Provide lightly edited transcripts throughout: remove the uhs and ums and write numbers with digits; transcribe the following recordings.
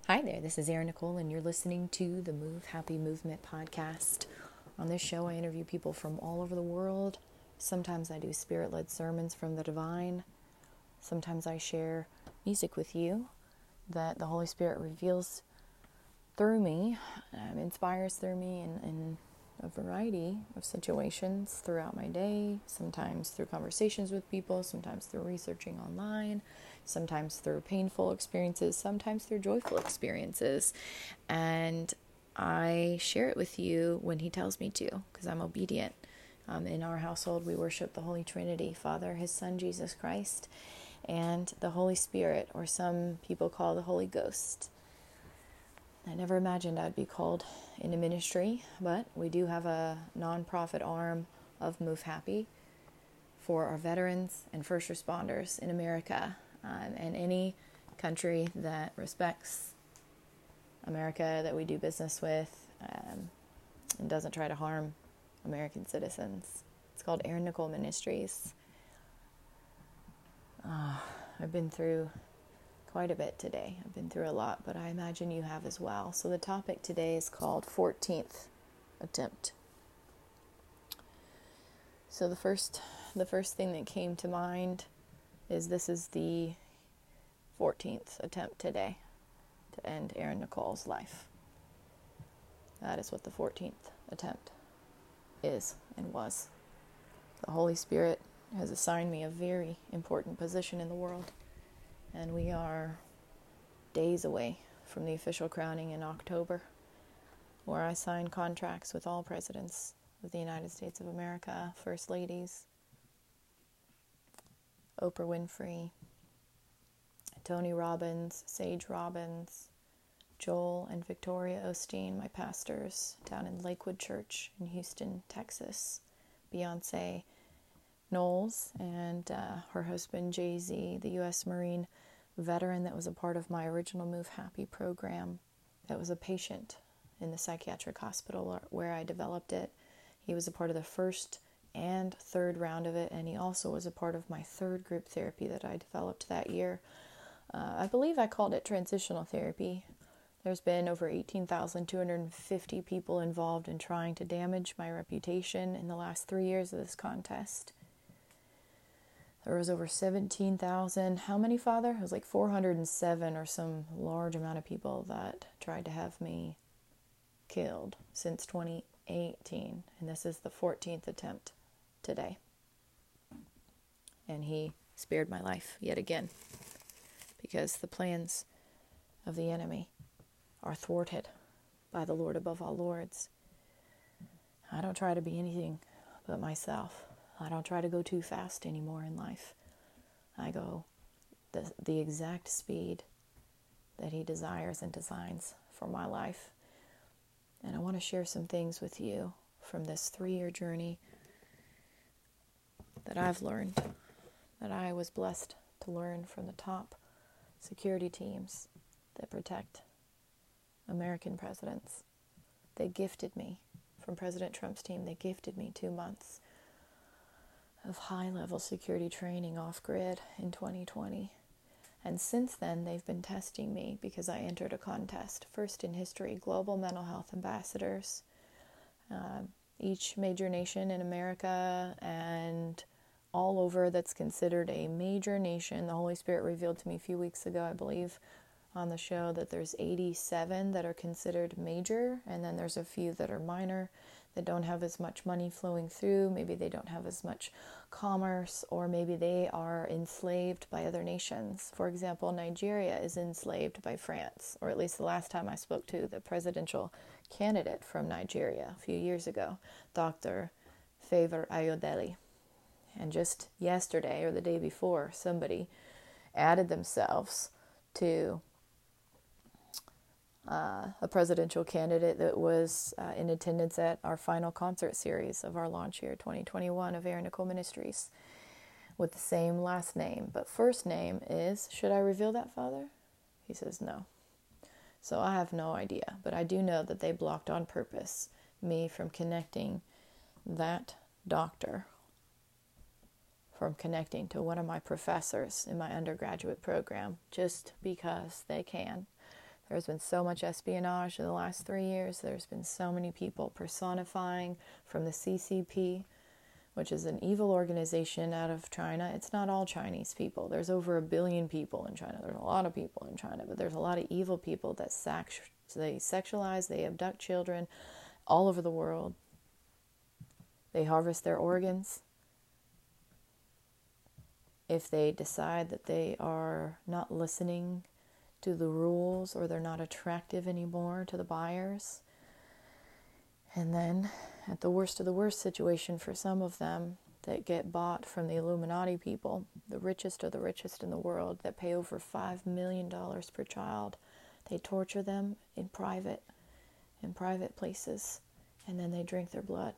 Hi there, this is Erin Nicole, and you're listening to the Move Happy Movement podcast. On this show, I interview people from all over the world. Sometimes I do spirit-led sermons from the divine. Sometimes I share music with you that the Holy Spirit reveals through me, inspires through me in a variety of situations throughout my day, sometimes through conversations with people, sometimes through researching online, sometimes through painful experiences, sometimes through joyful experiences. And I share it with you when He tells me to, because I'm obedient. In our household, we worship the Holy Trinity, Father, His Son, Jesus Christ, and the Holy Spirit, or some people call the Holy Ghost. I never imagined I'd be called into ministry, but we do have a nonprofit arm of Move Happy for our veterans and first responders in America, and any country that respects America that we do business with, and doesn't try to harm American citizens. It's called Erin Nicole Ministries. I've been through quite a bit today. I've been through a lot, but I imagine you have as well. So the topic today is called 14th Attempt. So the first thing that came to mind is this is the 14th attempt today to end Erin Nicole's life. That is what the 14th attempt is and was. The Holy Spirit has assigned me a very important position in the world. And we are days away from the official crowning in October, where I sign contracts with all presidents of the United States of America, first ladies, Oprah Winfrey, Tony Robbins, Sage Robbins, Joel and Victoria Osteen, my pastors down in Lakewood Church in Houston, Texas, Beyonce Knowles and her husband Jay-Z, the U.S. Marine veteran that was a part of my original Move Happy program, that was a patient in the psychiatric hospital where I developed it. He was a part of the first and third round of it, and he also was a part of my third group therapy that I developed that year. I believe I called it transitional therapy. There's been over 18,250 people involved in trying to damage my reputation in the last 3 years of this contest. There was over 17,000. How many, Father? It was like 407 or some large amount of people that tried to have me killed since 2018. And this is the 14th attempt today. And He spared my life yet again, because the plans of the enemy are thwarted by the Lord above all lords. I don't try to be anything but myself. I don't try to go too fast anymore in life. I go the exact speed that He desires and designs for my life. And I want to share some things with you from this 3-year journey that I've learned, that I was blessed to learn from the top security teams that protect American presidents. They gifted me, from President Trump's team, they gifted me 2 months of high-level security training off-grid in 2020. And since then, they've been testing me because I entered a contest, first in history, Global Mental Health Ambassadors. Each major nation in America and all over that's considered a major nation. The Holy Spirit revealed to me a few weeks ago, I believe, on the show, that there's 87 that are considered major, and then there's a few that are minor, that don't have as much money flowing through. Maybe they don't have as much commerce, or maybe they are enslaved by other nations. For example, Nigeria is enslaved by France, or at least the last time I spoke to the presidential candidate from Nigeria a few years ago, Dr. Favor Ayodele. And just yesterday or the day before, somebody added themselves to a presidential candidate that was in attendance at our final concert series of our launch year 2021 of Erin Nicole Ministries, with the same last name, but first name is, should I reveal that, Father? He says no. So I have no idea, but I do know that they blocked on purpose me from connecting that doctor, from connecting to one of my professors in my undergraduate program, just because they can. There's been so much espionage in the last 3 years. There's been so many people personifying from the CCP, which is an evil organization out of China. It's not all Chinese people. There's over 1 billion people in China. There's a lot of people in China, but there's a lot of evil people that they sexualize, they abduct children all over the world. They harvest their organs. If they decide that they are not listening to the rules or they're not attractive anymore to the buyers. And then at the worst of the worst situation for some of them that get bought from the Illuminati people, the richest of the richest in the world that pay over $5 million per child, they torture them in private places, and then they drink their blood.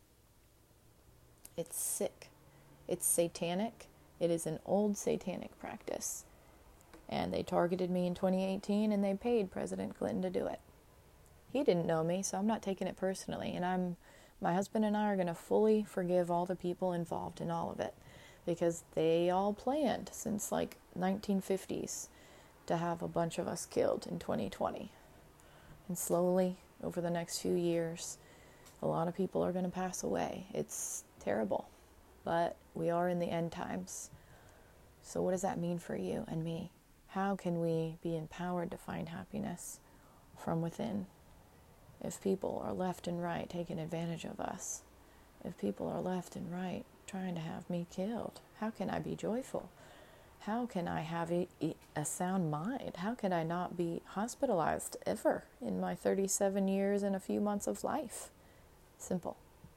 It's sick. It's satanic. It is an old satanic practice. And they targeted me in 2018, and they paid President Clinton to do it. He didn't know me, so I'm not taking it personally. And my husband and I are going to fully forgive all the people involved in all of it, because they all planned since like 1950s to have a bunch of us killed in 2020. And slowly, over the next few years, a lot of people are going to pass away. It's terrible, but we are in the end times. So what does that mean for you and me? How can we be empowered to find happiness from within? If people are left and right taking advantage of us, if people are left and right trying to have me killed, how can I be joyful? How can I have a sound mind? How can I not be hospitalized ever in my 37 years and a few months of life? Simple.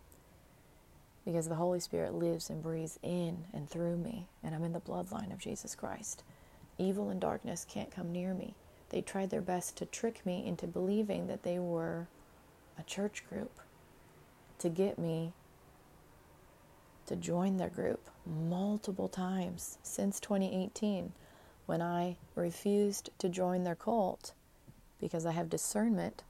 Because the Holy Spirit lives and breathes in and through me, and I'm in the bloodline of Jesus Christ. Evil and darkness can't come near me. They tried their best to trick me into believing that they were a church group, to get me to join their group multiple times since 2018, when I refused to join their cult because I have discernment.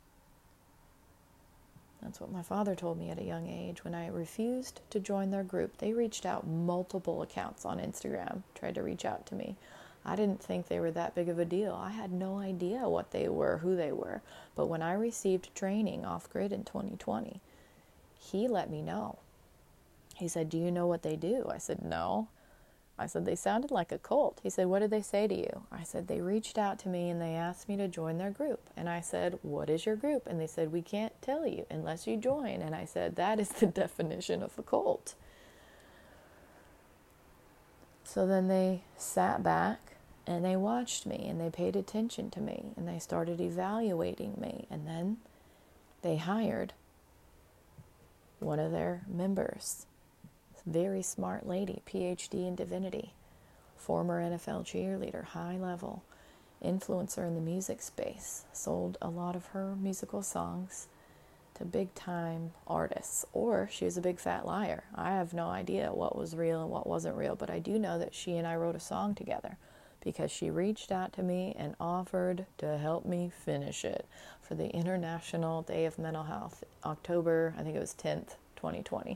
That's what my father told me at a young age. When I refused to join their group, they reached out, multiple accounts on Instagram tried to reach out to me. I didn't think they were that big of a deal. I had no idea what they were, who they were. But when I received training off-grid in 2020, he let me know. He said, "Do you know what they do?" I said, "No." I said, "They sounded like a cult." He said, "What did they say to you?" I said, "They reached out to me and they asked me to join their group." And I said, "What is your group?" And they said, "We can't tell you unless you join." And I said, "That is the definition of a cult." So then they sat back and they watched me and they paid attention to me and they started evaluating me. And then they hired one of their members, very smart lady, PhD in divinity, former NFL cheerleader, high level influencer in the music space, sold a lot of her musical songs to big time artists. Or she was a big fat liar. I have no idea what was real and what wasn't real, but I do know that she and I wrote a song together because she reached out to me and offered to help me finish it for the International Day of Mental Health, October, I think it was 10th, 2020.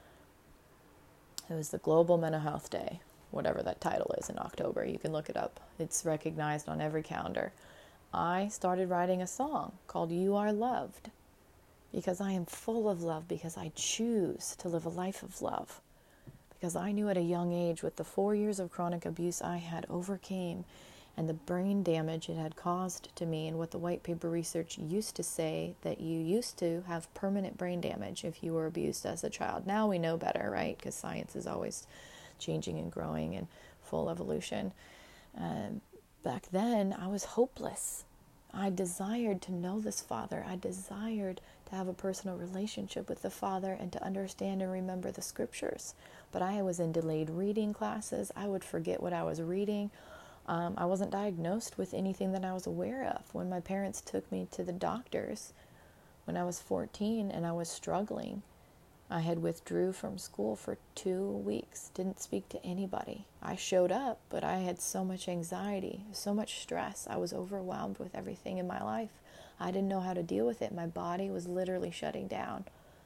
It was the Global Mental Health Day, whatever that title is in October. You can look it up. It's recognized on every calendar. I started writing a song called "You Are Loved" because I am full of love, because I choose to live a life of love. Because I knew at a young age, with the 4 years of chronic abuse I had overcame and the brain damage it had caused to me, and what the white paper research used to say, that you used to have permanent brain damage if you were abused as a child. Now we know better, right? Because science is always changing and growing and full evolution. Back then, I was hopeless. I desired to know this Father. I desired to have a personal relationship with the Father and to understand and remember the scriptures. But I was in delayed reading classes. I would forget what I was reading. I wasn't diagnosed with anything that I was aware of. When my parents took me to the doctors when I was 14 and I was struggling, I had withdrew from school for 2 weeks, didn't speak to anybody. I showed up, but I had so much anxiety, so much stress. I was overwhelmed with everything in my life. I didn't know how to deal with it. My body was literally shutting down.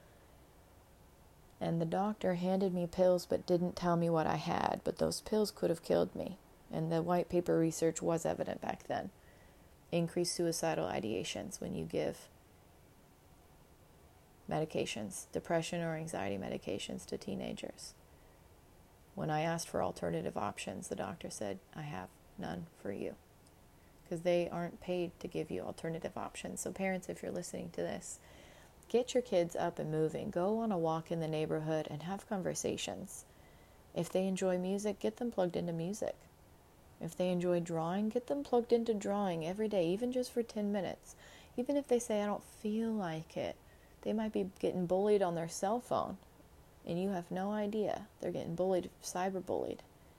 And the doctor handed me pills but didn't tell me what I had. But those pills could have killed me. And the white paper research was evident back then. increased suicidal ideations when you give medications, depression or anxiety medications to teenagers. When I asked for alternative options, the doctor said, I have none for you. Because they aren't paid to give you alternative options. So parents, if you're listening to this, get your kids up and moving. Go on a walk in the neighborhood and have conversations. If they enjoy music, get them plugged into music. If they enjoy drawing, get them plugged into drawing every day, even just for 10 minutes. Even if they say, I don't feel like it, they might be getting bullied on their cell phone, and you have no idea. They're getting bullied, cyberbullied.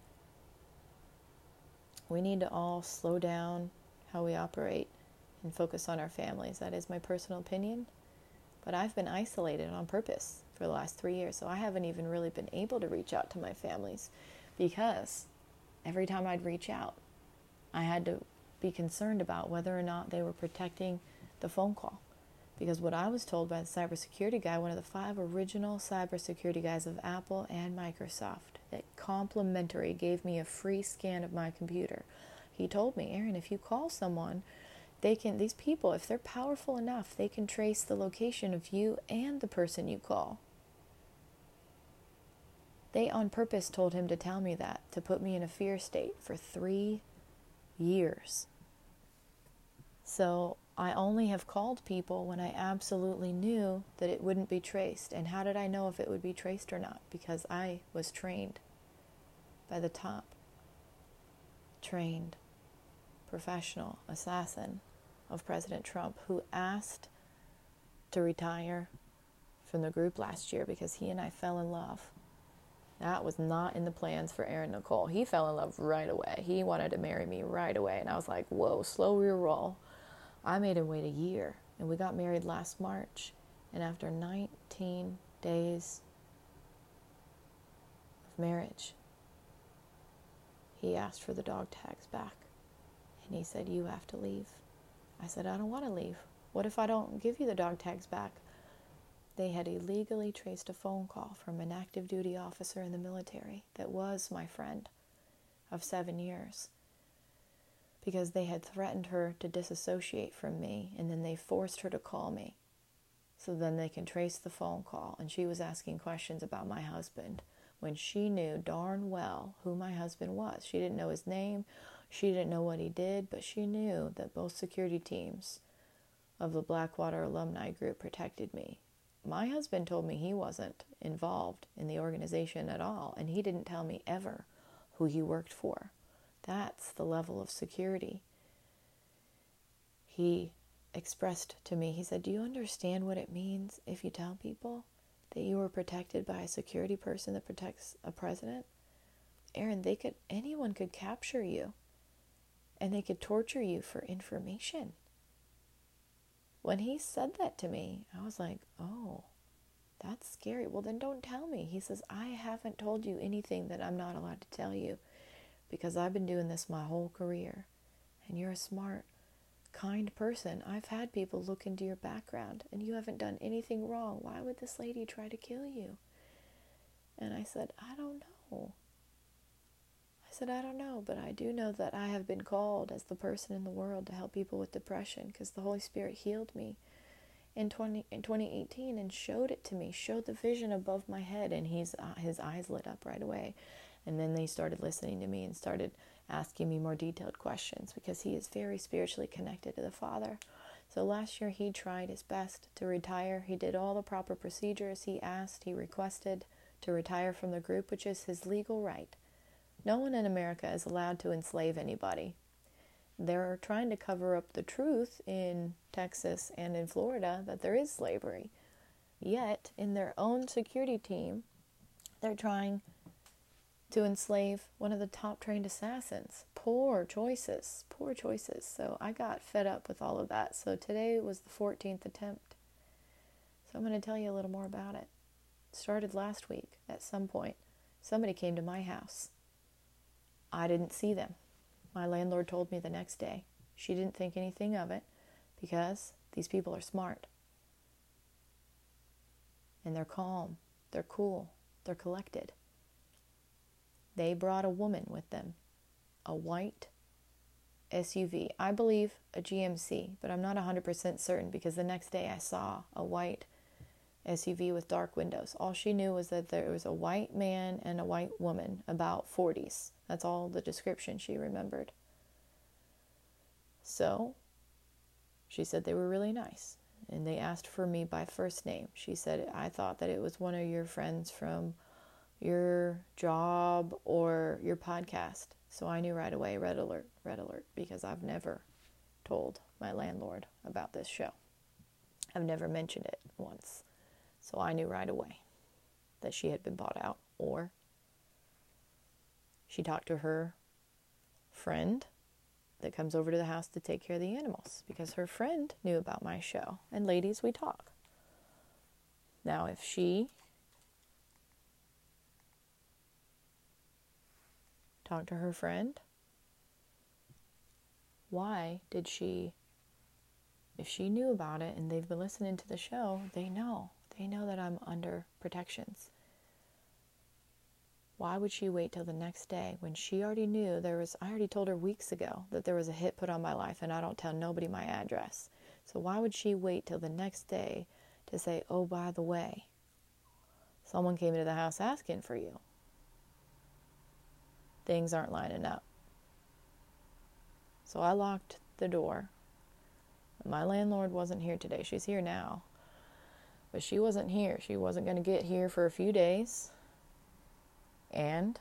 We need to all slow down how we operate and focus on our families. That is my personal opinion. But I've been isolated on purpose for the last 3 years, so I haven't even really been able to reach out to my families, because every time I'd reach out, I had to be concerned about whether or not they were protecting the phone call. Because what I was told by the cybersecurity guy, one of the 5 original cybersecurity guys of Apple and Microsoft, that complimentary gave me a free scan of my computer. He told me, Erin, if you call someone, these people, if they're powerful enough, they can trace the location of you and the person you call. They on purpose told him to tell me that, to put me in a fear state for 3 years. So I only have called people when I absolutely knew that it wouldn't be traced. And how did I know if it would be traced or not? Because I was trained by the top, trained professional assassin of President Trump, who asked to retire from the group last year because he and I fell in love. That was not in the plans for Erin Nicole. He fell in love right away. He wanted to marry me right away. And I was like, whoa, slow your roll. I made him wait a year. And we got married last March. And after 19 days of marriage, he asked for the dog tags back. And he said, you have to leave. I said, I don't want to leave. What if I don't give you the dog tags back? They had illegally traced a phone call from an active duty officer in the military that was my friend of 7 years, because they had threatened her to disassociate from me, and then they forced her to call me. So then they can trace the phone call, and she was asking questions about my husband when she knew darn well who my husband was. She didn't know his name, she didn't know what he did, but she knew that both security teams of the Blackwater alumni group protected me. My husband told me he wasn't involved in the organization at all, and he didn't tell me ever who he worked for. That's the level of security. He expressed to me, he said, do you understand what it means if you tell people that you were protected by a security person that protects a president? Erin, anyone could capture you, and they could torture you for information. When he said that to me, I was like, oh, that's scary. Well, then don't tell me. He says, I haven't told you anything that I'm not allowed to tell you, because I've been doing this my whole career. And you're a smart, kind person. I've had people look into your background, and you haven't done anything wrong. Why would this lady try to kill you? And I said, I don't know. I don't know, but I do know that I have been called as the person in the world to help people with depression, because the Holy Spirit healed me in 2018 and showed it to me, showed the vision above my head, and his eyes lit up right away. And then they started listening to me and started asking me more detailed questions, because he is very spiritually connected to the Father. So last year he tried his best to retire. He did all the proper procedures. He requested to retire from the group, which is his legal right. No one in America is allowed to enslave anybody. They're trying to cover up the truth in Texas and in Florida that there is slavery. Yet, in their own security team, they're trying to enslave one of the top trained assassins. Poor choices. So I got fed up with all of that. So today was the 14th attempt. So I'm going to tell you a little more about it. It started last week at some point. Somebody came to my house. I didn't see them. My landlord told me the next day. She didn't think anything of it, because these people are smart. And they're calm. They're cool. They're collected. They brought a woman with them. A white SUV. I believe a GMC, but I'm not 100% certain because the next day I saw a white SUV with dark windows. All she knew was that there was a white man and a white woman, about 40s. That's all the description she remembered. So she said they were really nice, and they asked for me by first name. She said, I thought that it was one of your friends from your job or your podcast. So I knew right away, red alert, because I've never told my landlord about this show. I've never mentioned it once. So I knew right away that she had been bought out, or she talked to her friend that comes over to the house to take care of the animals, because her friend knew about my show. And ladies, we talk. Now, if she talked to her friend, why did she, if she knew about it and they've been listening to the show, they know that I'm under protections. Why would she wait till the next day when she already knew I already told her weeks ago that there was a hit put on my life and I don't tell nobody my address. So why would she wait till the next day to say, oh, by the way, someone came into the house asking for you? Things aren't lining up. So I locked the door. My landlord wasn't here today. She's here now. But she wasn't here. She wasn't going to get here for a few days. And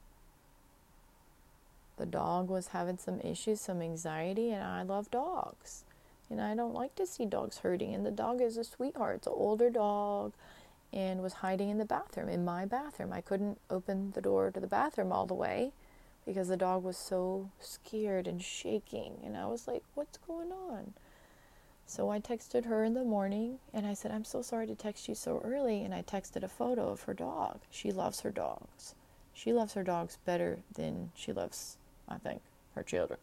the dog was having some issues, some anxiety, and I love dogs. And I don't like to see dogs hurting. And the dog is a sweetheart. It's an older dog and was hiding in the bathroom, in my bathroom. I couldn't open the door to the bathroom all the way because the dog was so scared and shaking. And I was like, what's going on? So I texted her in the morning, and I said, I'm so sorry to text you so early, and I texted a photo of her dog. She loves her dogs. She loves her dogs better than she loves, I think, her children.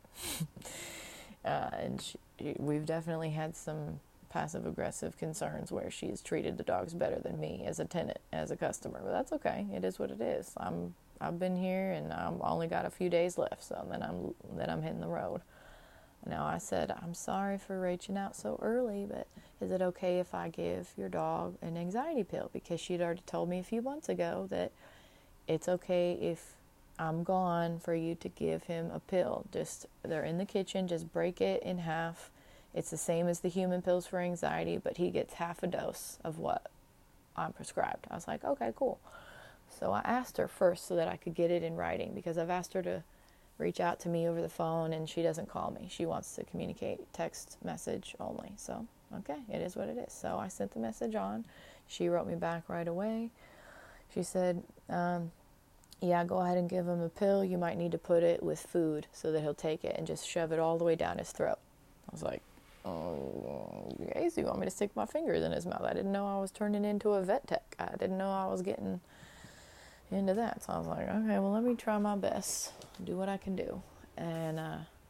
And we've definitely had some passive-aggressive concerns where she's treated the dogs better than me as a tenant, as a customer. But that's okay. It is what it is. I've been here, and I've only got a few days left, so then I'm hitting the road. Now, I said, I'm sorry for reaching out so early, but is it okay if I give your dog an anxiety pill? Because she'd already told me a few months ago that it's okay if I'm gone for you to give him a pill. They're in the kitchen, just break it in half. It's the same as the human pills for anxiety, but he gets half a dose of what I'm prescribed. I was like, okay, cool. So I asked her first so that I could get it in writing, because I've asked her to reach out to me over the phone, and she doesn't call me. She wants to communicate text message only. So, okay, it is what it is. So I sent the message on. She wrote me back right away. She said, yeah, go ahead and give him a pill. You might need to put it with food so that he'll take it and just shove it all the way down his throat. I was like, oh, okay, so you want me to stick my fingers in his mouth? I didn't know I was turning into a vet tech. I didn't know I was getting into that. So I was like, okay, well, let me try my best, do what I can do, and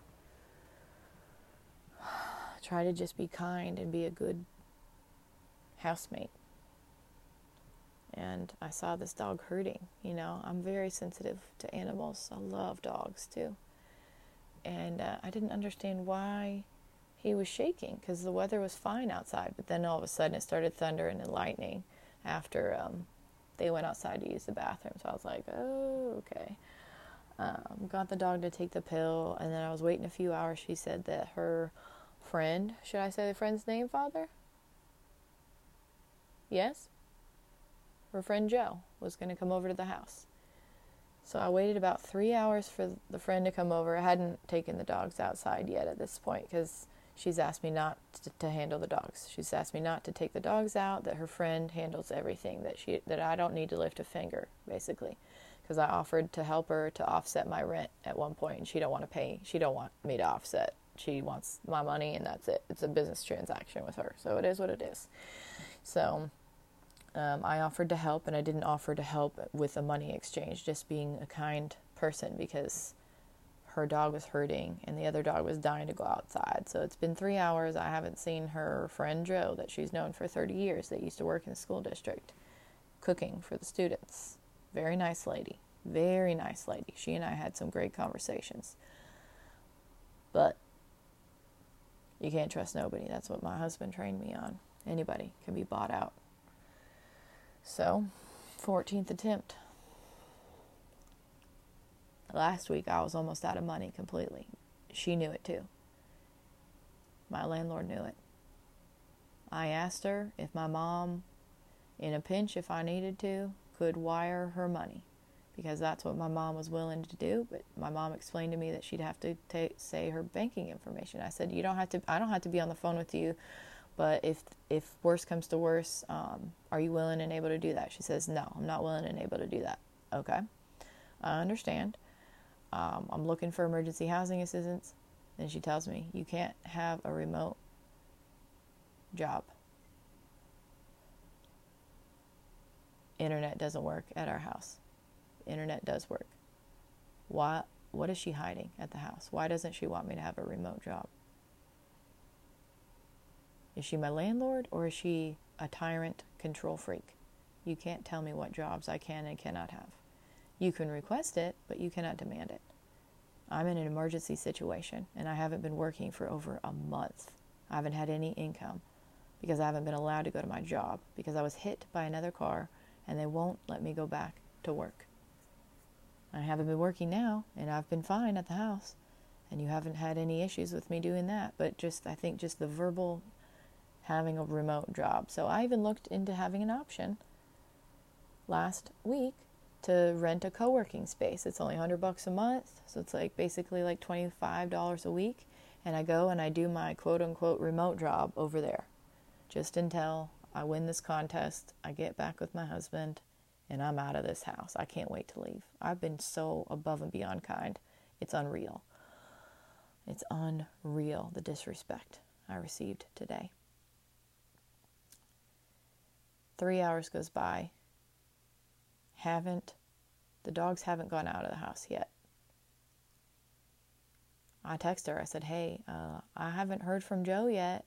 try to just be kind and be a good housemate. And I saw this dog hurting. I'm very sensitive to animals. I love dogs too. And I didn't understand why he was shaking, because the weather was fine outside, but then all of a sudden it started thundering and lightning after they went outside to use the bathroom. So I was like, oh, okay. Got the dog to take the pill, and then I was waiting a few hours. She said that her friend, should I say the friend's name, Father? Yes? Her friend Joe was going to come over to the house. So I waited about 3 hours for the friend to come over. I hadn't taken the dogs outside yet at this point, because she's asked me not to handle the dogs. She's asked me not to take the dogs out, that her friend handles everything, that I don't need to lift a finger, basically. Because I offered to help her to offset my rent at one point, and she don't want to pay. She don't want me to offset. She wants my money, and that's it. It's a business transaction with her. So it is what it is. So I offered to help, and I didn't offer to help with a money exchange, just being a kind person, because her dog was hurting and the other dog was dying to go outside. So it's been 3 hours. I haven't seen her friend Joe, that she's known for 30 years, that used to work in the school district, cooking for the students. Very nice lady. Very nice lady. She and I had some great conversations. But you can't trust nobody. That's what my husband trained me on. Anybody can be bought out. So, 14th attempt. Last week I was almost out of money completely. She knew it too. My landlord knew it. I asked her if my mom, in a pinch if I needed to, could wire her money. Because that's what my mom was willing to do. But my mom explained to me that she'd have to say her banking information. I said, I don't have to be on the phone with you. But if worse comes to worse, are you willing and able to do that? She says, no, I'm not willing and able to do that. Okay, I understand. I'm looking for emergency housing assistance. Then she tells me, you can't have a remote job. Internet doesn't work at our house. Internet does work. What is she hiding at the house? Why doesn't she want me to have a remote job? Is she my landlord, or is she a tyrant control freak? You can't tell me what jobs I can and cannot have. You can request it, but you cannot demand it. I'm in an emergency situation, and I haven't been working for over a month. I haven't had any income because I haven't been allowed to go to my job because I was hit by another car, and they won't let me go back to work. I haven't been working now, and I've been fine at the house, and you haven't had any issues with me doing that, but I think just the verbal having a remote job. So I even looked into having an option last week to rent a co-working space. It's only $100 a month, so it's basically $25 a week, and I go and I do my quote-unquote remote job over there just until I win this contest, I get back with my husband, and I'm out of this house. I can't wait to leave. I've been so above and beyond kind. It's unreal. It's unreal, the disrespect I received today. 3 hours goes by. The dogs haven't gone out of the house yet. I text her. I said, hey, I haven't heard from Joe yet.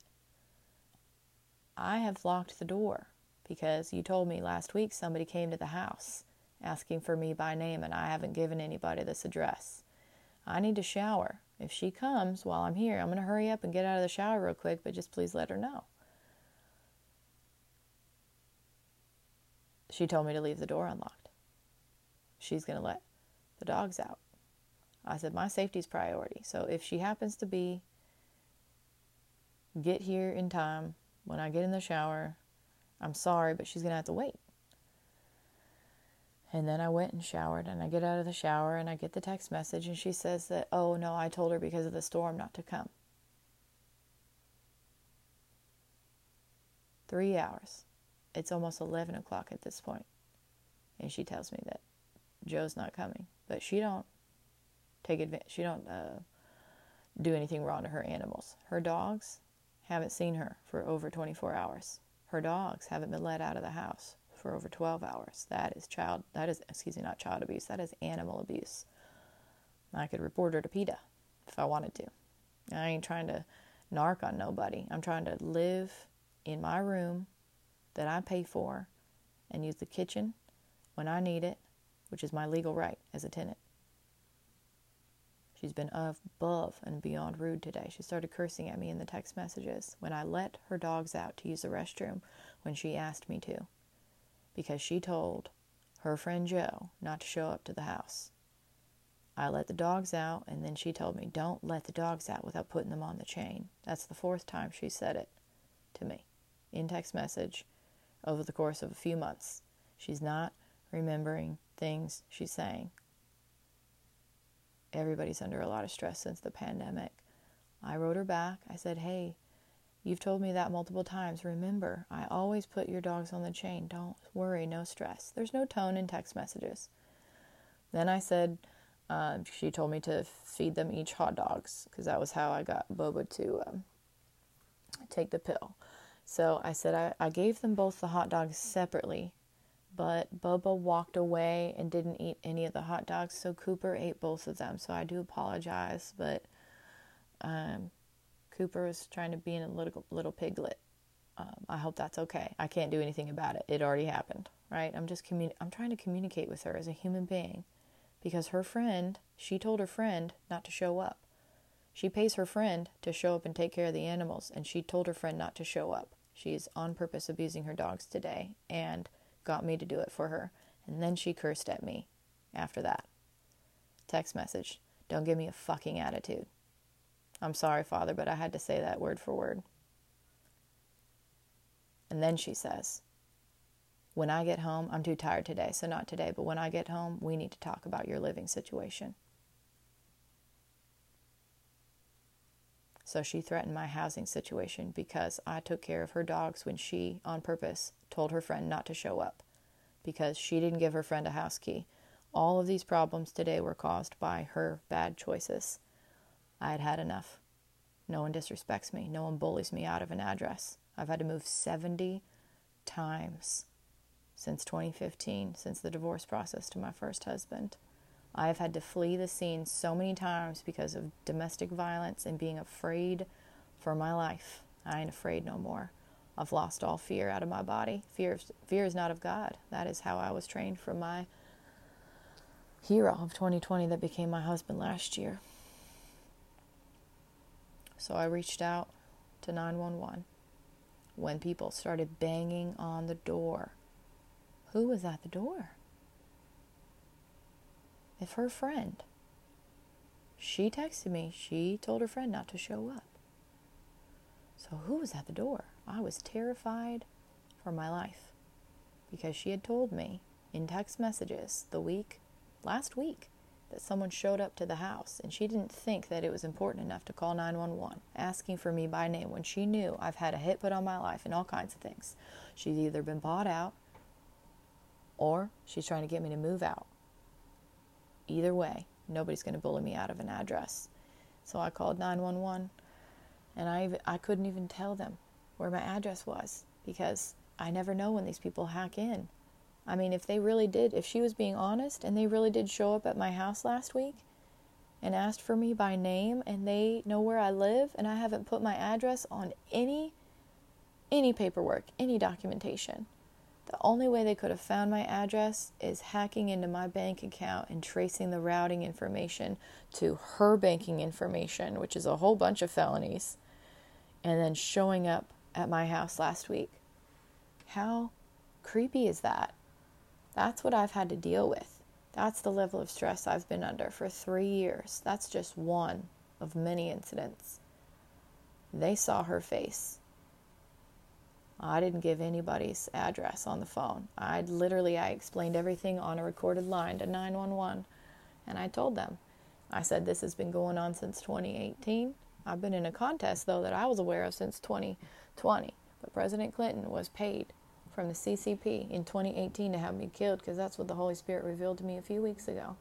I have locked the door because you told me last week somebody came to the house asking for me by name, and I haven't given anybody this address. I need to shower. If she comes while I'm here, I'm going to hurry up and get out of the shower real quick, but just please let her know. She told me to leave the door unlocked. She's going to let the dogs out. I said, my safety's priority. So if she happens to get here in time, when I get in the shower, I'm sorry, but she's going to have to wait. And then I went and showered, and I get out of the shower, and I get the text message, and she says that, oh, no, I told her because of the storm not to come. 3 hours. It's almost 11 o'clock at this point. And she tells me that Joe's not coming. But she don't do anything wrong to her animals. Her dogs haven't seen her for over 24 hours. Her dogs haven't been let out of the house for over 12 hours. That is not child abuse. That is animal abuse. I could report her to PETA if I wanted to. I ain't trying to narc on nobody. I'm trying to live in my room that I pay for and use the kitchen when I need it, which is my legal right as a tenant. She's been above and beyond rude today. She started cursing at me in the text messages when I let her dogs out to use the restroom when she asked me to, because she told her friend Joe not to show up to the house. I let the dogs out, and then she told me, don't let the dogs out without putting them on the chain. That's the 4th time she said it to me in text message over the course of a few months. She's not remembering things she's saying. Everybody's under a lot of stress since the pandemic. I wrote her back. I said, hey, you've told me that multiple times. Remember, I always put your dogs on the chain. Don't worry, no stress. There's no tone in text messages. Then I said, she told me to feed them each hot dogs, because that was how I got Boba to take the pill. So I said I gave them both the hot dogs separately, but Bubba walked away and didn't eat any of the hot dogs, so Cooper ate both of them. So I do apologize, but Cooper is trying to be a little piglet. I hope that's okay. I can't do anything about it. It already happened, right? I'm trying to communicate with her as a human being, because she told her friend not to show up. She pays her friend to show up and take care of the animals, and she told her friend not to show up. She's on purpose abusing her dogs today and got me to do it for her. And then she cursed at me after that. Text message, don't give me a fucking attitude. I'm sorry, Father, but I had to say that word for word. And then she says, when I get home, I'm too tired today, so not today, but when I get home, we need to talk about your living situation. So she threatened my housing situation because I took care of her dogs when she, on purpose, told her friend not to show up because she didn't give her friend a house key. All of these problems today were caused by her bad choices. I had had enough. No one disrespects me. No one bullies me out of an address. I've had to move 70 times since 2015, since the divorce process to my first husband. I have had to flee the scene so many times because of domestic violence and being afraid for my life. I ain't afraid no more. I've lost all fear out of my body. Fear is not of God. That is how I was trained from my hero of 2020 that became my husband last year. So I reached out to 911 when people started banging on the door. Who was at the door? If her friend, she texted me, she told her friend not to show up. So who was at the door? I was terrified for my life because she had told me in text messages last week, that someone showed up to the house and she didn't think that it was important enough to call 911, asking for me by name when she knew I've had a hit put on my life and all kinds of things. She's either been bought out or she's trying to get me to move out. Either way, nobody's going to bully me out of an address. So I called 911 and I couldn't even tell them where my address was because I never know when these people hack in. I mean, if she was being honest and they really did show up at my house last week and asked for me by name and they know where I live and I haven't put my address on any paperwork, any documentation, the only way they could have found my address is hacking into my bank account and tracing the routing information to her banking information, which is a whole bunch of felonies, and then showing up at my house last week. How creepy is that? That's what I've had to deal with. That's the level of stress I've been under for 3 years. That's just one of many incidents. They saw her face. I didn't give anybody's address on the phone. I explained everything on a recorded line to 911. And I told them, I said, this has been going on since 2018. I've been in a contest, though, that I was aware of since 2020. But President Clinton was paid from the CCP in 2018 to have me killed because that's what the Holy Spirit revealed to me a few weeks ago.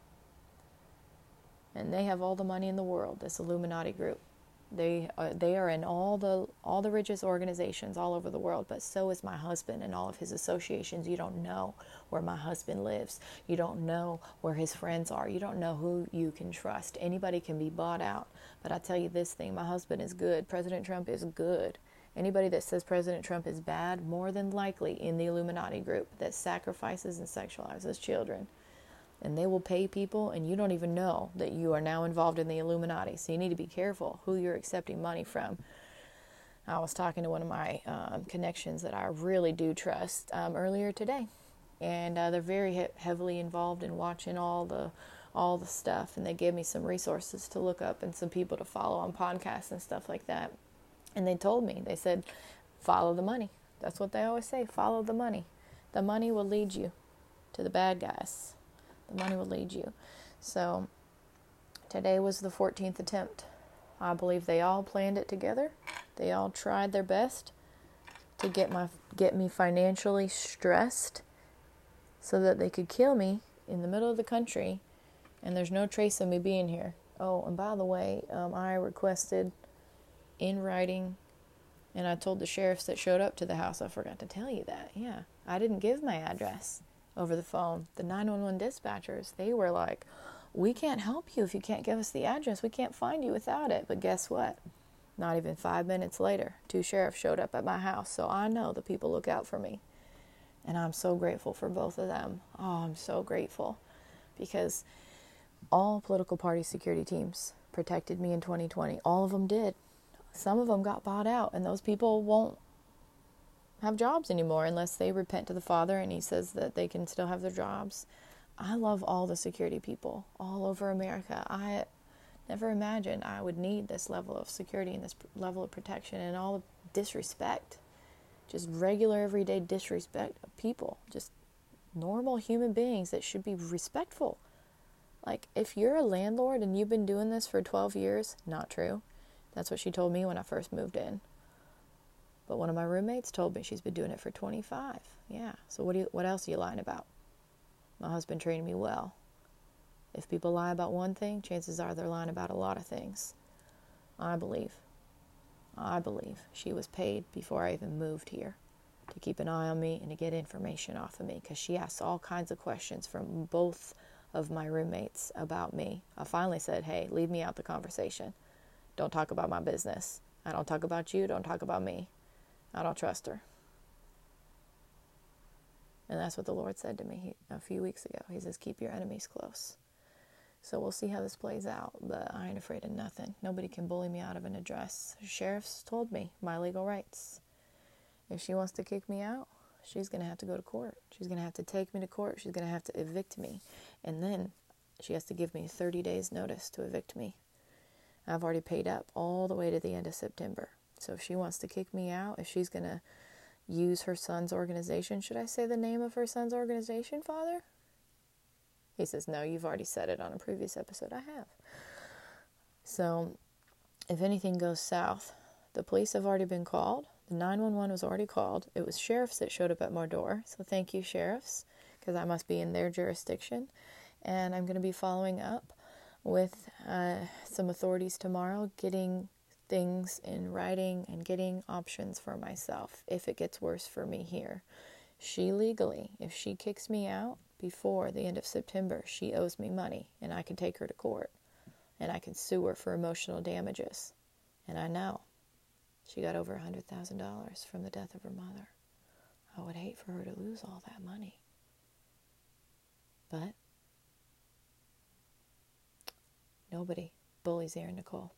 And they have all the money in the world, this Illuminati group. They are in all the richest organizations all over the world, but so is my husband and all of his associations. You don't know where my husband lives. You don't know where his friends are. You don't know who you can trust. Anybody can be bought out. But I tell you this thing, my husband is good. President Trump is good. Anybody that says President Trump is bad, more than likely in the Illuminati group that sacrifices and sexualizes children. And they will pay people, and you don't even know that you are now involved in the Illuminati. So you need to be careful who you're accepting money from. I was talking to one of my connections that I really do trust earlier today. And they're very heavily involved in watching all the stuff. And they gave me some resources to look up and some people to follow on podcasts and stuff like that. And they told me, they said, follow the money. That's what they always say, follow the money. The money will lead you to the bad guys. The money will lead you. So today was the 14th attempt. I believe they all planned it together. They all tried their best to get me financially stressed so that they could kill me in the middle of the country and there's no trace of me being here. Oh, and by the way, I requested in writing, and I told the sheriffs that showed up to the house, I forgot to tell you that. Yeah, I didn't give my address over the phone. The 911 dispatchers, they were like, we can't help you if you can't give us the address. We can't find you without it. But guess what? Not even 5 minutes later, 2 sheriffs showed up at my house. So I know the people look out for me. And I'm so grateful for both of them. Oh, I'm so grateful. Because all political party security teams protected me in 2020. All of them did. Some of them got bought out, and those people won't have jobs anymore unless they repent to the Father and he says that they can still have their jobs. I love all the security people all over America. I never imagined I would need this level of security and this level of protection and all the disrespect. Just regular, everyday disrespect of people. Just normal human beings that should be respectful. Like, if you're a landlord and you've been doing this for 12 years, not true. That's what she told me when I first moved in. But one of my roommates told me she's been doing it for 25. Yeah, so what else are you lying about? My husband trained me well. If people lie about one thing, chances are they're lying about a lot of things. I believe she was paid before I even moved here to keep an eye on me and to get information off of me, because she asked all kinds of questions from both of my roommates about me. I finally said, hey, leave me out the conversation. Don't talk about my business. I don't talk about you. Don't talk about me. I don't trust her. And that's what the Lord said to me a few weeks ago. He says, keep your enemies close. So we'll see how this plays out, but I ain't afraid of nothing. Nobody can bully me out of an address. Sheriff's told me my legal rights. If she wants to kick me out, she's going to have to go to court. She's going to have to take me to court. She's going to have to evict me. And then she has to give me 30 days notice to evict me. I've already paid up all the way to the end of September. So if she wants to kick me out, if she's going to use her son's organization, should I say the name of her son's organization, Father? He says, no, you've already said it on a previous episode. I have. So if anything goes south, the police have already been called. The 911 was already called. It was sheriffs that showed up at my door. So thank you, sheriffs, because I must be in their jurisdiction. And I'm going to be following up with some authorities tomorrow, getting things in writing and getting options for myself if it gets worse for me here. She legally, if she kicks me out before the end of September, she owes me money, and I can take her to court, and I can sue her for emotional damages. And I know she got over $100,000 from the death of her mother. I would hate for her to lose all that money. But nobody bullies Erin Nicole.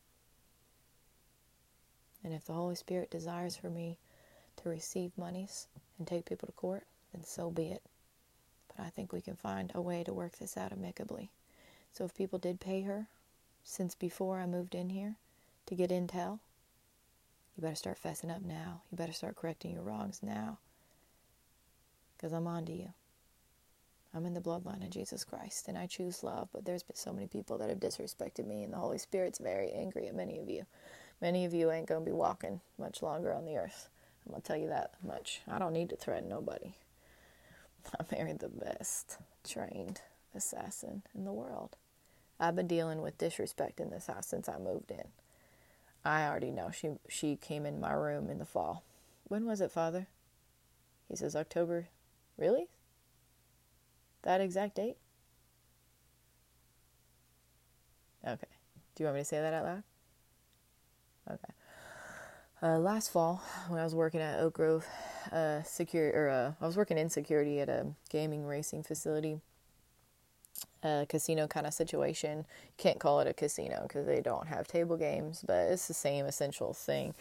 And if the Holy Spirit desires for me to receive monies and take people to court, then so be it. But I think we can find a way to work this out amicably. So if people did pay her since before I moved in here to get intel, you better start fessing up now. You better start correcting your wrongs now. Because I'm on to you. I'm in the bloodline of Jesus Christ, and I choose love, but there's been so many people that have disrespected me, and the Holy Spirit's very angry at many of you. Many of you ain't going to be walking much longer on the earth. I'm going to tell you that much. I don't need to threaten nobody. I married the best trained assassin in the world. I've been dealing with disrespect in this house since I moved in. I already know. She came in my room in the fall. When was it, Father? He says October. Really? That exact date? Okay. Do you want me to say that out loud? Okay. Last fall, when I was working at Oak Grove I was working in security at a gaming racing facility, a casino kind of situation. You can't call it a casino because they don't have table games, but it's the same essential thing.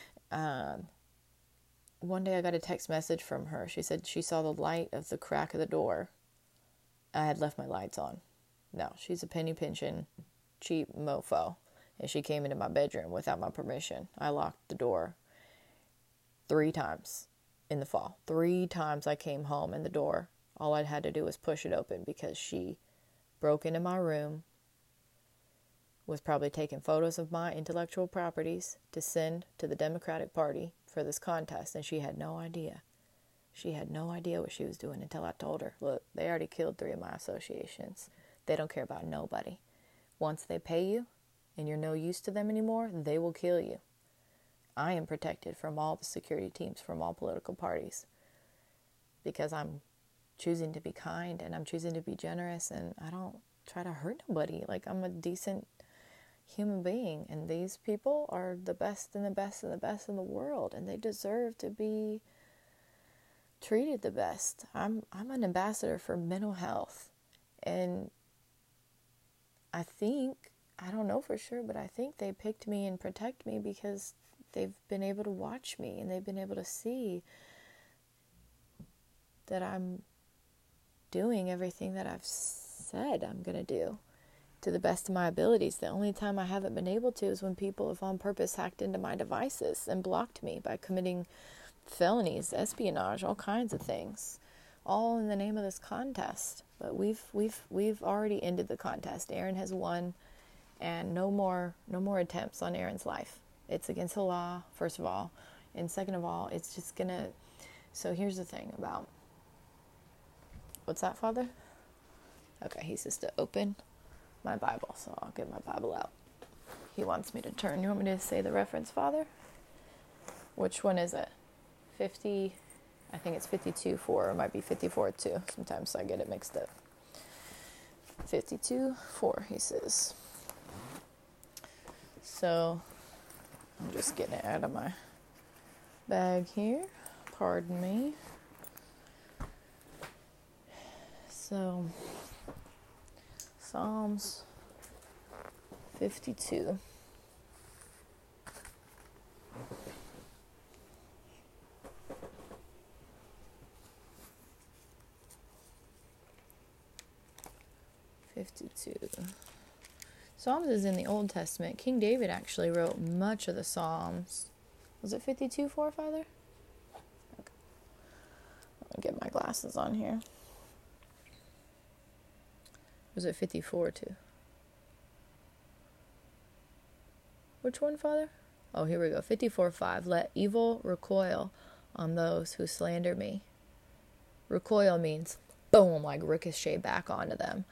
One day I got a text message from her. She said she saw the light of the crack of the door. I had left my lights on. No, she's a penny pinching, cheap mofo. And she came into my bedroom without my permission. I locked the door 3 times in the fall. 3 times I came home and the door, all I had to do was push it open because she broke into my room, was probably taking photos of my intellectual properties to send to the Democratic Party for this contest, and she had no idea. She had no idea what she was doing until I told her, look, they already killed 3 of my associations. They don't care about nobody. Once they pay you, and you're no use to them anymore, they will kill you. I am protected from all the security teams from all political parties because I'm choosing to be kind and I'm choosing to be generous, and I don't try to hurt nobody. Like, I'm a decent human being, and these people are the best and the best and the best in the world, and they deserve to be treated the best. I'm an ambassador for mental health, and I think I don't know for sure, but I think they picked me and protect me because they've been able to watch me and they've been able to see that I'm doing everything that I've said I'm going to do to the best of my abilities. The only time I haven't been able to is when people have on purpose hacked into my devices and blocked me by committing felonies, espionage, all kinds of things, all in the name of this contest. But we've already ended the contest. Aaron has won, and no more attempts on Aaron's life. It's against the law, first of all, and second of all, it's just gonna. So here's the thing about. What's that, Father? Okay, he says to open my Bible, so I'll get my Bible out. He wants me to turn. You want me to say the reference, Father? Which one is it? 50, I think it's 52:4, or it might be 54:2. Sometimes I get it mixed up. 52:4, he says. So, I'm just getting it out of my bag here. Pardon me. So, Psalms 52. Psalms is in the Old Testament. King David actually wrote much of the Psalms. Was it 52:4, Father? Okay. Let me get my glasses on here. Was it 54:2? Which one, Father? Oh, here we go. 54:5. Let evil recoil on those who slander me. Recoil means boom, like ricochet back onto them.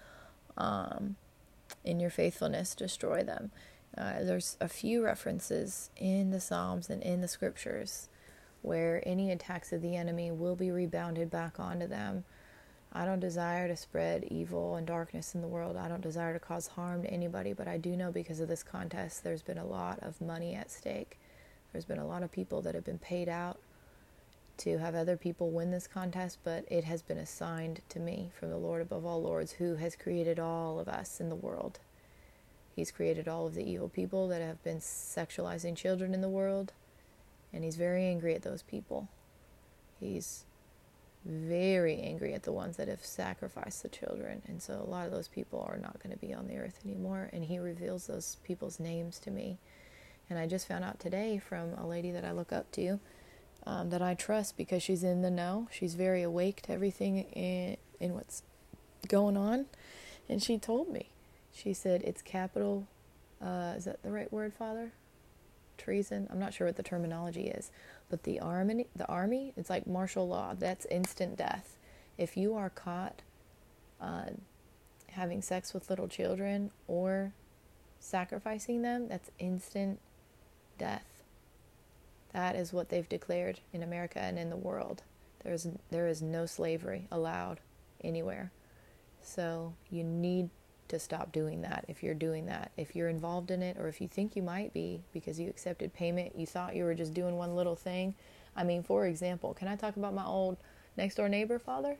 In your faithfulness, destroy them. There's a few references in the Psalms and in the scriptures where any attacks of the enemy will be rebounded back onto them. I don't desire to spread evil and darkness in the world. I don't desire to cause harm to anybody, but I do know because of this contest, there's been a lot of money at stake. There's been a lot of people that have been paid out to have other people win this contest, but it has been assigned to me from the Lord above all lords, who has created all of us in the world. He's created all of the evil people that have been sexualizing children in the world, and he's very angry at those people. He's very angry at the ones that have sacrificed the children, and so a lot of those people are not going to be on the earth anymore, and he reveals those people's names to me. And I just found out today from a lady that I look up to, that I trust because she's in the know. She's very awake to everything in what's going on, and she told me, she said it's capital, is that the right word, Father? Treason? I'm not sure what the terminology is, but the army, it's like martial law. That's instant death. If you are caught having sex with little children or sacrificing them, that's instant death. That is what they've declared in America and in the world. There is no slavery allowed anywhere. So you need to stop doing that if you're doing that. If you're involved in it, or if you think you might be because you accepted payment, you thought you were just doing one little thing. I mean, for example, can I talk about my old next door neighbor, Father?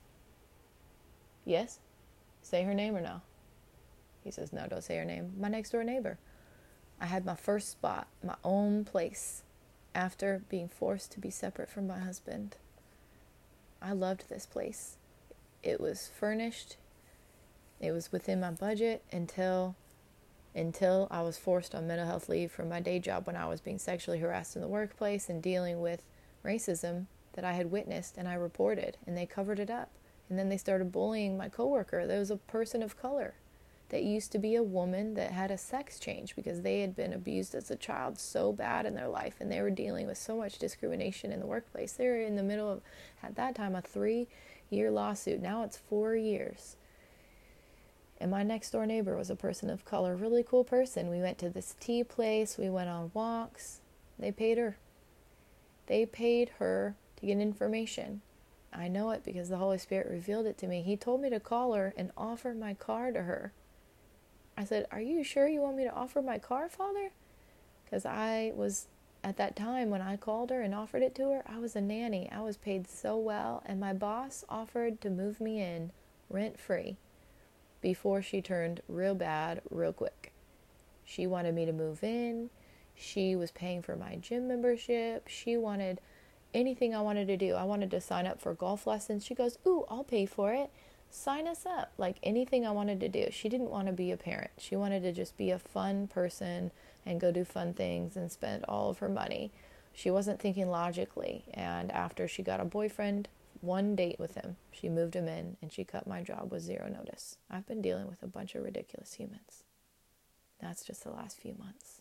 Yes? Say her name or no? He says, no, don't say her name. My next door neighbor. I had my first spot, my own place, after being forced to be separate from my husband. I loved this place. It was furnished. It was within my budget until I was forced on mental health leave from my day job when I was being sexually harassed in the workplace and dealing with racism that I had witnessed, and I reported, and they covered it up. And then they started bullying my coworker. There was a person of color that used to be a woman that had a sex change because they had been abused as a child so bad in their life, and they were dealing with so much discrimination in the workplace. They were in the middle of, at that time, a 3-year lawsuit. Now it's 4 years. And my next door neighbor was a person of color, really cool person. We went to this tea place. We went on walks. They paid her. They paid her to get information. I know it because the Holy Spirit revealed it to me. He told me to call her and offer my car to her. I said, are you sure you want me to offer my car, Father? Because I was, at that time when I called her and offered it to her, I was a nanny. I was paid so well, and my boss offered to move me in rent-free before she turned real bad real quick. She wanted me to move in. She was paying for my gym membership. She wanted anything I wanted to do. I wanted to sign up for golf lessons. She goes, "Ooh, I'll pay for it. Sign us up." Like anything I wanted to do. She didn't want to be a parent. She wanted to just be a fun person and go do fun things and spend all of her money. She wasn't thinking logically. And after she got a boyfriend, one date with him, she moved him in and she cut my job with zero notice. I've been dealing with a bunch of ridiculous humans. That's just the last few months.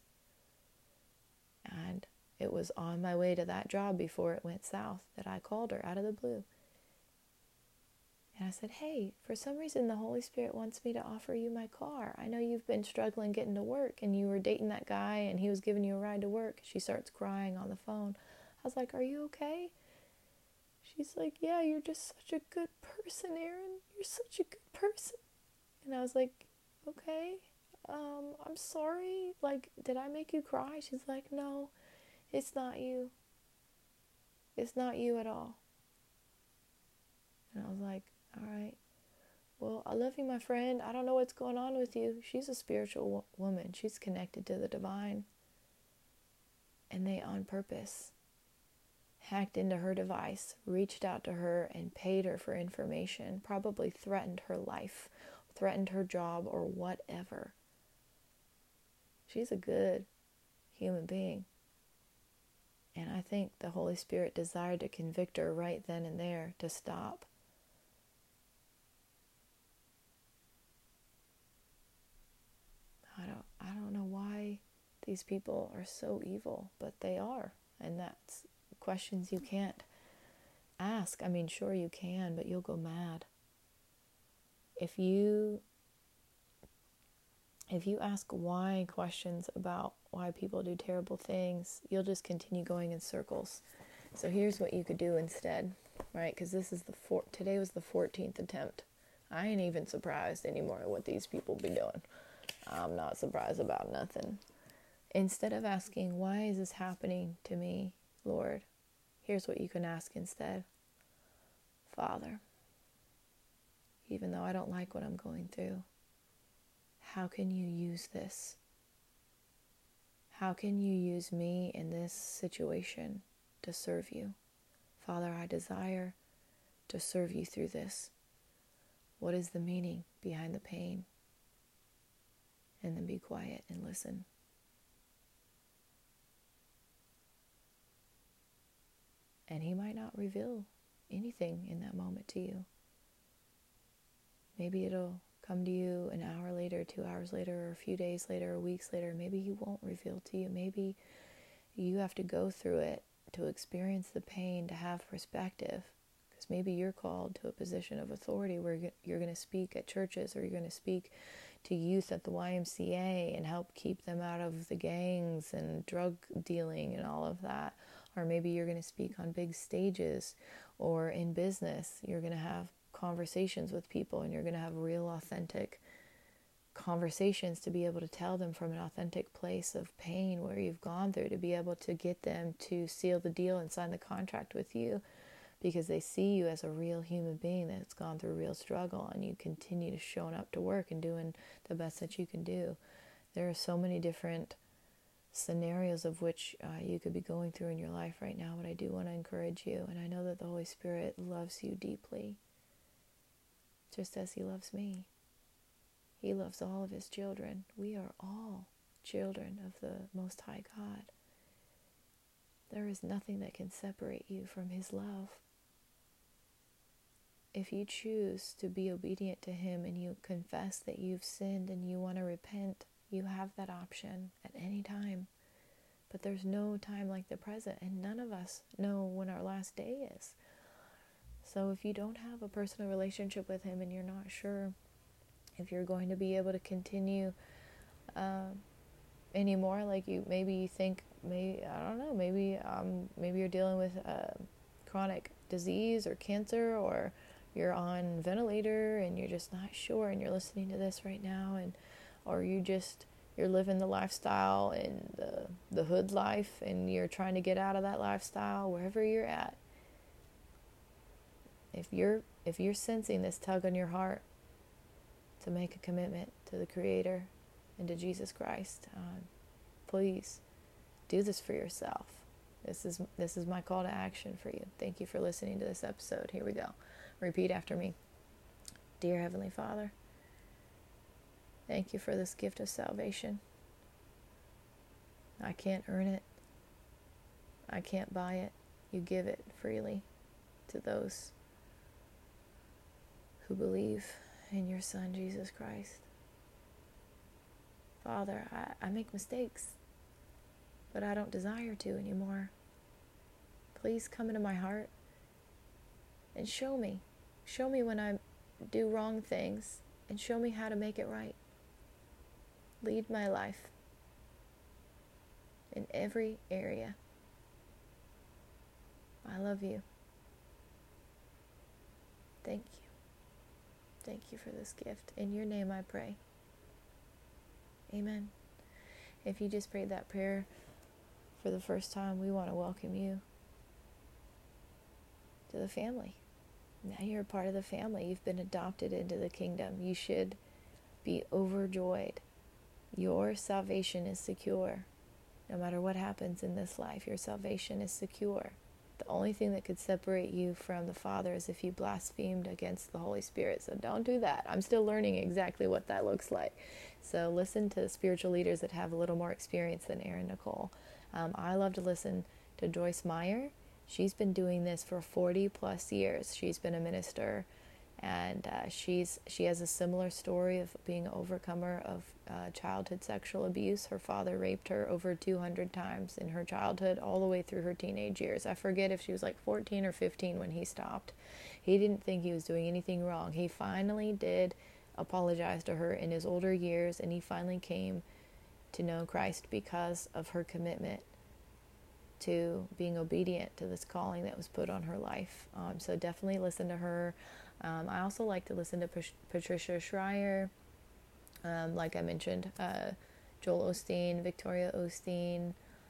And it was on my way to that job before it went south that I called her out of the blue. And I said, "Hey, for some reason the Holy Spirit wants me to offer you my car. I know you've been struggling getting to work and you were dating that guy and he was giving you a ride to work." She starts crying on the phone. I was like, "Are you okay?" She's like, "Yeah, you're just such a good person, Erin. You're such a good person." And I was like, "Okay, I'm sorry. Like, did I make you cry?" She's like, "No, it's not you. It's not you at all." And I was like, "All right. Well, I love you, my friend. I don't know what's going on with you." She's a spiritual woman. She's connected to the divine. And they, on purpose, hacked into her device, reached out to her and paid her for information, probably threatened her life, threatened her job, or whatever. She's a good human being. And I think the Holy Spirit desired to convict her right then and there to stop. I don't know why these people are so evil, but they are. And that's questions you can't ask. I mean, sure you can, but you'll go mad. If you ask why questions about why people do terrible things, you'll just continue going in circles. So here's what you could do instead, right? Because today was the 14th attempt. I ain't even surprised anymore at what these people be doing. I'm not surprised about nothing. Instead of asking, "Why is this happening to me, Lord?" Here's what you can ask instead. "Father, even though I don't like what I'm going through, how can you use this? How can you use me in this situation to serve you? Father, I desire to serve you through this. What is the meaning behind the pain?" And then be quiet and listen. And he might not reveal anything in that moment to you. Maybe it'll come to you an hour later, 2 hours later, or a few days later, or weeks later. Maybe he won't reveal to you. Maybe you have to go through it to experience the pain, to have perspective. Because maybe you're called to a position of authority where you're going to speak at churches, or you're going to speak to youth at the YMCA and help keep them out of the gangs and drug dealing and all of that. Or maybe you're going to speak on big stages, or in business. You're going to have conversations with people, and you're going to have real, authentic conversations to be able to tell them from an authentic place of pain where you've gone through, to be able to get them to seal the deal and sign the contract with you, because they see you as a real human being that's gone through real struggle, and you continue to showing up to work and doing the best that you can do. There are so many different scenarios of which you could be going through in your life right now, but I do want to encourage you, and I know that the Holy Spirit loves you deeply, just as he loves me. He loves all of his children. We are all children of the Most High God. There is nothing that can separate you from his love. If you choose to be obedient to him and you confess that you've sinned and you want to repent, you have that option at any time. But there's no time like the present, and none of us know when our last day is. So if you don't have a personal relationship with him and you're not sure if you're going to be able to continue anymore, like you think, I don't know, maybe you're dealing with chronic disease or cancer, or you're on ventilator and you're just not sure, and you're listening to this right now, or you're living the lifestyle and the hood life, and you're trying to get out of that lifestyle. Wherever you're at, if you're sensing this tug on your heart to make a commitment to the Creator, into Jesus Christ. Please do this for yourself. This is my call to action for you. Thank you for listening to this episode. Here we go. Repeat after me. Dear Heavenly Father, thank you for this gift of salvation. I can't earn it. I can't buy it. You give it freely to those who believe in your Son, Jesus Christ. Father, I make mistakes, but I don't desire to anymore. Please come into my heart and show me. Show me when I do wrong things and show me how to make it right. Lead my life in every area. I love you. Thank you. Thank you for this gift. In your name I pray. Amen. If you just prayed that prayer for the first time, we want to welcome you to the family. Now you're a part of the family. You've been adopted into the kingdom. You should be overjoyed. Your salvation is secure. No matter what happens in this life, your salvation is secure. The only thing that could separate you from the Father is if you blasphemed against the Holy Spirit. So don't do that. I'm still learning exactly what that looks like. So listen to spiritual leaders that have a little more experience than Erin Nicole. I love to listen to Joyce Meyer. She's been doing this for 40 plus years. She's been a minister, and she has a similar story of being an overcomer of childhood sexual abuse. Her father raped her over 200 times in her childhood, all the way through her teenage years. I forget if she was like 14 or 15 when he stopped. He didn't think he was doing anything wrong. He finally did apologize to her in his older years, and he finally came to know Christ because of her commitment to being obedient to this calling that was put on her life. So definitely listen to her. I also like to listen to Patricia Schreier, like I mentioned, Joel Osteen, Victoria Osteen.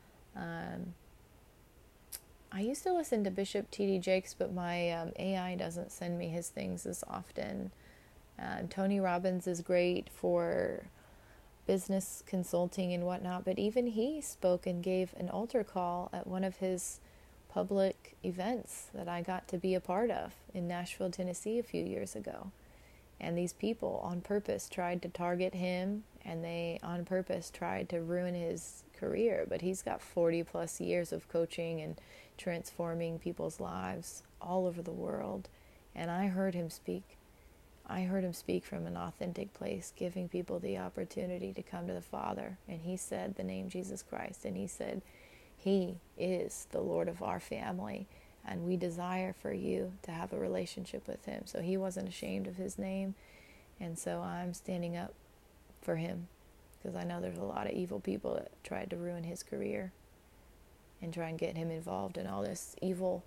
I used to listen to Bishop T.D. Jakes, but my AI doesn't send me his things as often. Tony Robbins is great for business consulting and whatnot, but even he spoke and gave an altar call at one of his public events that I got to be a part of in Nashville, Tennessee a few years ago. And these people on purpose tried to target him, and they on purpose tried to ruin his career, but he's got 40 plus years of coaching and transforming people's lives all over the world. And I heard him speak from an authentic place, giving people the opportunity to come to the Father. And he said the name Jesus Christ, and he said, He is the Lord of our family, and we desire for you to have a relationship with him. So he wasn't ashamed of his name, and so I'm standing up for him, because I know there's a lot of evil people that tried to ruin his career and try and get him involved in all this evil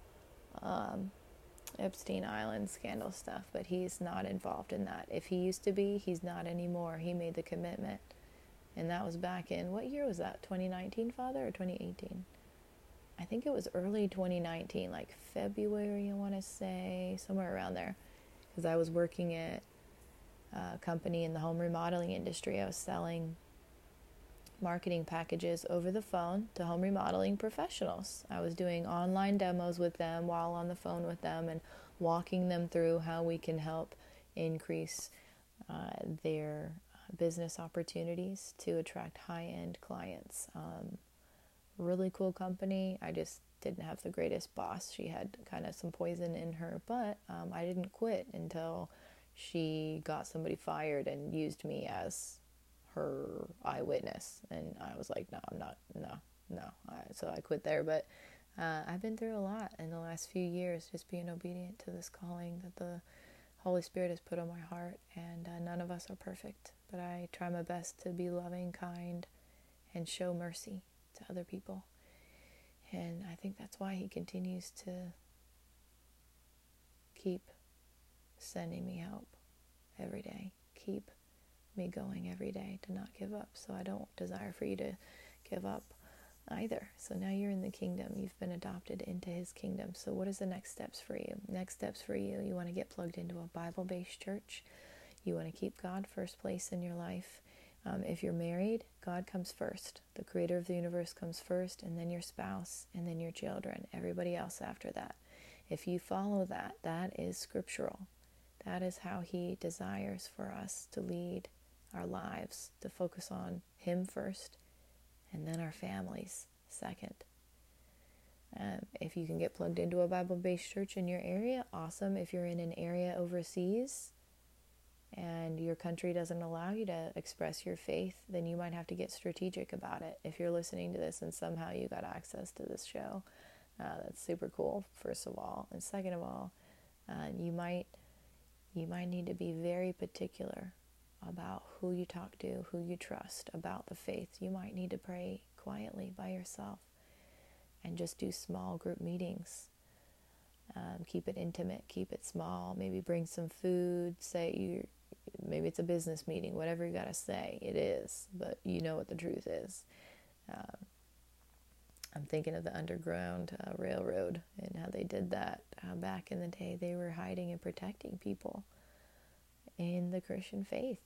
Epstein Island scandal stuff, but he's not involved in that. If he used to be, he's not anymore. He made the commitment, and that was back in, what year was that, 2019, Father, or 2018? I think it was early 2019, like February, I want to say, somewhere around there, because I was working at a company in the home remodeling industry. I was selling marketing packages over the phone to home remodeling professionals. I was doing online demos with them while on the phone with them and walking them through how we can help increase their business opportunities to attract high-end clients. Really cool company. I just didn't have the greatest boss. She had kind of some poison in her, but I didn't quit until she got somebody fired and used me as her eyewitness, and I was like, no, I'm not, no. So I quit there, but I've been through a lot in the last few years, just being obedient to this calling that the Holy Spirit has put on my heart, and none of us are perfect, but I try my best to be loving, kind, and show mercy to other people, and I think that's why he continues to keep sending me help every day, keep me going every day to not give up. So I don't desire for you to give up either. So now you're in the kingdom. You've been adopted into his kingdom. So what is the next steps for you? Next steps for you, you want to get plugged into a Bible-based church. You want to keep God first place in your life. If you're married, God comes first. The creator of the universe comes first, and then your spouse, and then your children, everybody else after that. If you follow that, that is scriptural. That is how he desires for us to lead our lives, to focus on him first, and then our families second. If you can get plugged into a Bible-based church in your area, awesome. If you're in an area overseas and your country doesn't allow you to express your faith, then you might have to get strategic about it. If you're listening to this and somehow you got access to this show, that's super cool, first of all. And second of all, you might need to be very particular about who you talk to, who you trust about the faith. You might need to pray quietly by yourself and just do small group meetings. Keep it intimate, keep it small. Maybe bring some food. Maybe it's a business meeting. Whatever you got to say, it is. But you know what the truth is. I'm thinking of the Underground Railroad and how they did that back in the day. They were hiding and protecting people in the Christian faith.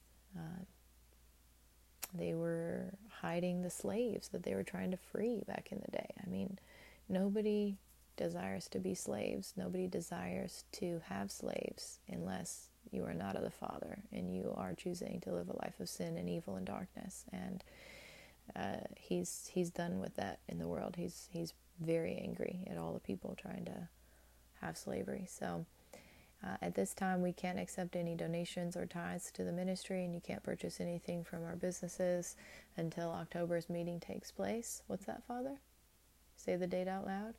They were hiding the slaves that they were trying to free back in the day. I mean, nobody desires to be slaves. Nobody desires to have slaves unless you are not of the Father and you are choosing to live a life of sin and evil and darkness. And he's done with that in the world. He's very angry at all the people trying to have slavery. So at this time, we can't accept any donations or tithes to the ministry, and you can't purchase anything from our businesses until October's meeting takes place. What's that, Father? Say the date out loud.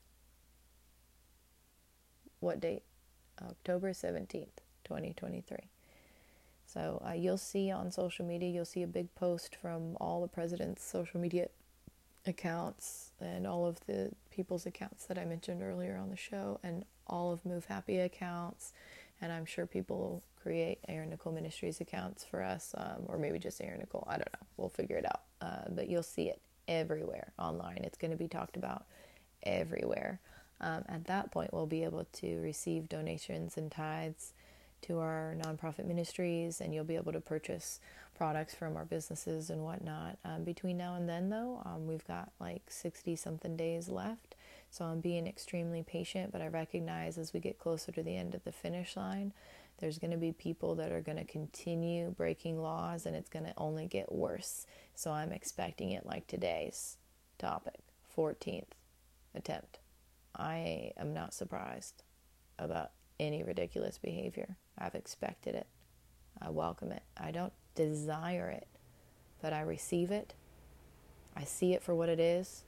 What date? October 17th, 2023. So you'll see on social media, you'll see a big post from all the president's social media accounts and all of the people's accounts that I mentioned earlier on the show, and all of Move Happy accounts, and I'm sure people will create Aaron Nicole Ministries accounts for us, or maybe just Aaron Nicole, I don't know, we'll figure it out, but you'll see it everywhere online. It's going to be talked about everywhere. At that point, we'll be able to receive donations and tithes to our nonprofit ministries, and you'll be able to purchase products from our businesses and whatnot. Between now and then, though, we've got like 60-something days left, so I'm being extremely patient, but I recognize as we get closer to the end of the finish line, there's going to be people that are going to continue breaking laws, and it's going to only get worse. So I'm expecting it like today's topic, 14th attempt. I am not surprised about any ridiculous behavior. I've expected it. I welcome it. I don't desire it, but I receive it. I see it for what it is.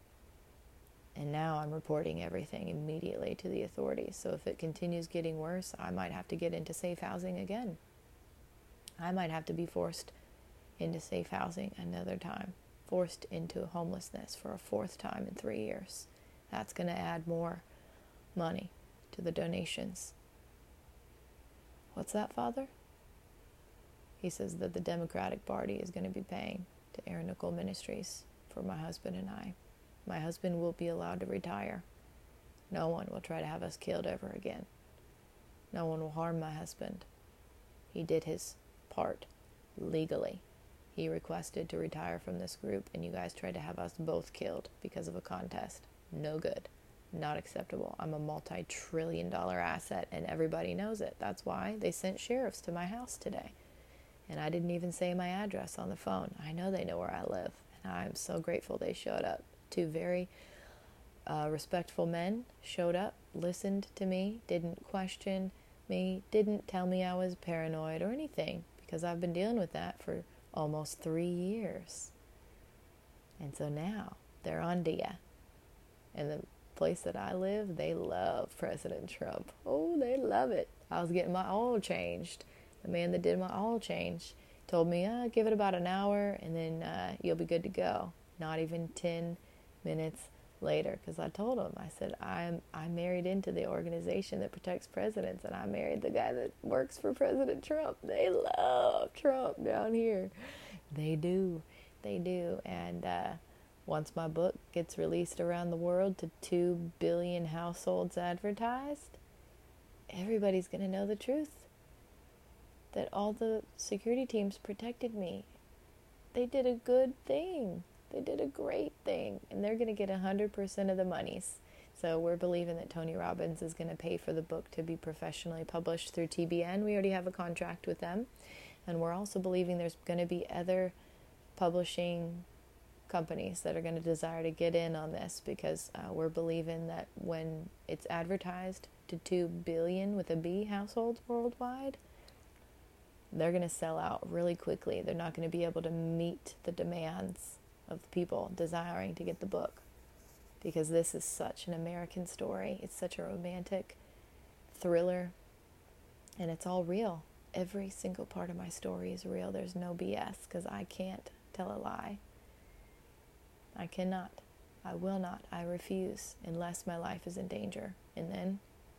And now I'm reporting everything immediately to the authorities. So if it continues getting worse, I might have to get into safe housing again. I might have to be forced into safe housing another time. Forced into homelessness for a fourth time in 3 years. That's going to add more money to the donations. What's that, Father? He says that the Democratic Party is going to be paying to Aaron Nicole Ministries for my husband and I. My husband will be allowed to retire. No one will try to have us killed ever again. No one will harm my husband. He did his part legally. He requested to retire from this group, and you guys tried to have us both killed because of a contest. No good. Not acceptable. I'm a multi-trillion-dollar asset, and everybody knows it. That's why they sent sheriffs to my house today. And I didn't even say my address on the phone. I know they know where I live, and I'm so grateful they showed up. 2 very respectful men showed up, listened to me, didn't question me, didn't tell me I was paranoid or anything, because I've been dealing with that for almost 3 years. And so now they're on to ya. And the place that I live, they love President Trump. Oh, they love it. I was getting my oil changed. The man that did my oil change told me, give it about an hour and then you'll be good to go. Not even 10 minutes later, because I told him, I said, I'm married into the organization that protects presidents, and I married the guy that works for President Trump. They love Trump down here. They do. And once my book gets released around the world to 2 billion households advertised, everybody's going to know the truth. That all the security teams protected me. they did a good thing. They did a great thing, and they're going to get 100% of the monies. So we're believing that Tony Robbins is going to pay for the book to be professionally published through TBN. We already have a contract with them. And we're also believing there's going to be other publishing companies that are going to desire to get in on this, because we're believing that when it's advertised to 2 billion with a B households worldwide, they're going to sell out really quickly. They're not going to be able to meet the demands of the people desiring to get the book, because this is such an American story. It's such a romantic thriller, and it's all real. Every single part of my story is real. There's no BS, because I can't tell a lie. I cannot. I will not. I refuse, unless my life is in danger. And then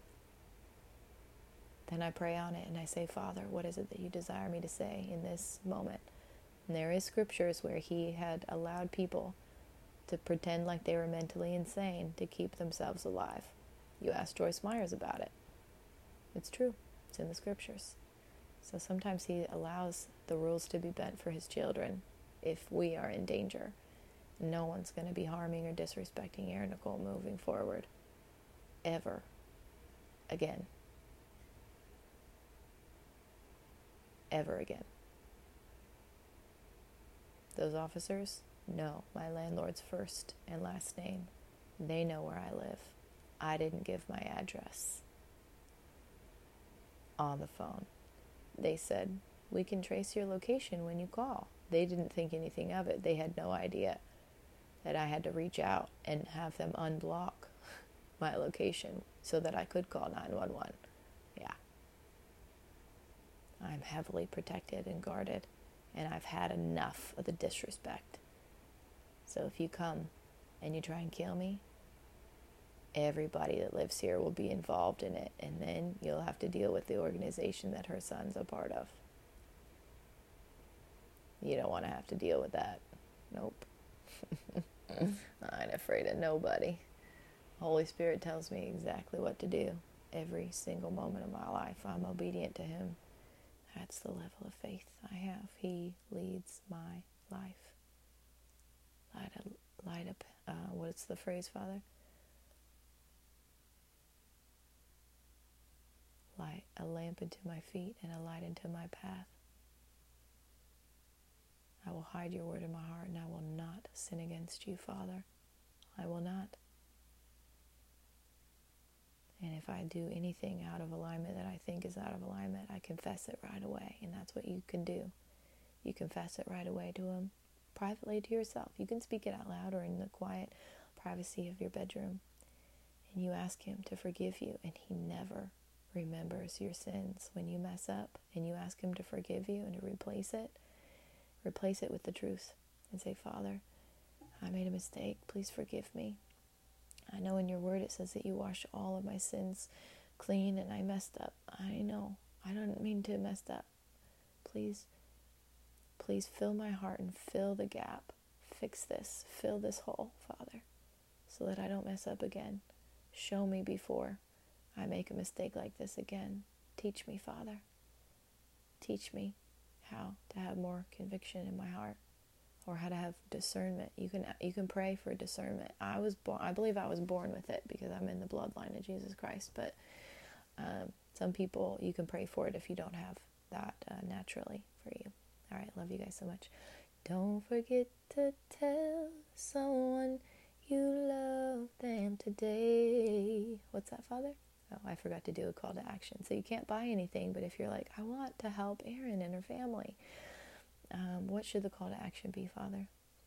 I pray on it and I say, Father, what is it that you desire me to say in this moment? And there is scriptures where he had allowed people to pretend like they were mentally insane to keep themselves alive. You ask Joyce Myers about it. It's true. It's in the scriptures. So sometimes he allows the rules to be bent for his children if we are in danger. No one's going to be harming or disrespecting Aaron Nicole moving forward. Ever. Again. Ever again. Those officers know my landlord's first and last name. They know where I live. I didn't give my address on the phone. They said, we can trace your location when you call. They didn't think anything of it. They had no idea that I had to reach out and have them unblock my location so that I could call 911. Yeah. I'm heavily protected and guarded, and I've had enough of the disrespect. So if you come and you try and kill me, everybody that lives here will be involved in it, and then you'll have to deal with the organization that her son's a part of. You don't want to have to deal with that. Nope. I ain't afraid of nobody. Holy Spirit tells me exactly what to do every single moment of my life. I'm obedient to him. That's the level of faith I have. He leads my life. Light up, what's the phrase, Father? Light a lamp into my feet and a light into my path. I will hide your word in my heart, and I will not sin against you, Father. I will not. And if I do anything out of alignment that I think is out of alignment, I confess it right away. And that's what you can do. You confess it right away to him, privately to yourself. You can speak it out loud or in the quiet privacy of your bedroom. And you ask him to forgive you, and he never remembers your sins. When you mess up and you ask him to forgive you and to replace it with the truth and say, Father, I made a mistake. Please forgive me. I know in your word it says that you wash all of my sins clean, and I messed up. I know. I don't mean to mess up. Please fill my heart and fill the gap. Fix this. Fill this hole, Father, so that I don't mess up again. Show me before I make a mistake like this again. Teach me, Father. Teach me how to have more conviction in my heart, or how to have discernment. You can pray for discernment. I believe I was born with it because I'm in the bloodline of Jesus Christ. But some people, you can pray for it if you don't have that naturally for you. All right, love you guys so much. Don't forget to tell someone you love them today. What's that, Father? Oh, I forgot to do a call to action. So you can't buy anything, but if you're like, I want to help Erin and her family, what should the call to action be, Father?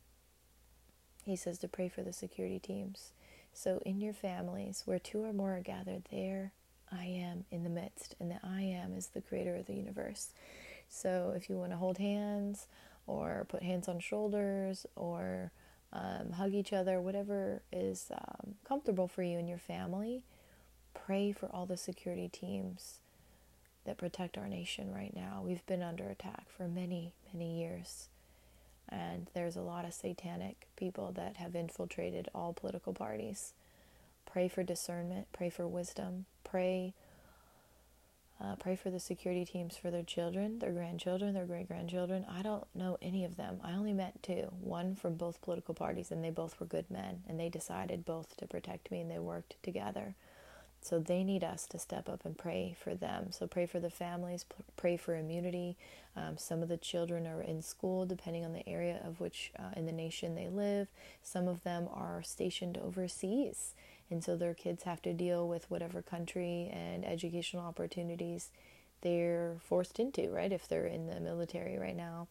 He says to pray for the security teams. So in your families, where 2 or more are gathered, there I am in the midst. And the I am is the creator of the universe. So if you want to hold hands or put hands on shoulders or hug each other, whatever is comfortable for you and your family, pray for all the security teams that protect our nation right now. We've been under attack for many, many years. And there's a lot of satanic people that have infiltrated all political parties. Pray for discernment. Pray for wisdom. Pray Pray for the security teams for their children, their grandchildren, their great-grandchildren. I don't know any of them. I only met two, one from both political parties, and they both were good men, and they decided both to protect me, and they worked together. So they need us to step up and pray for them. So pray for the families, pray for immunity. Some of the children are in school, depending on the area of which in the nation they live. Some of them are stationed overseas, and so their kids have to deal with whatever country and educational opportunities they're forced into, right? If they're in the military right now.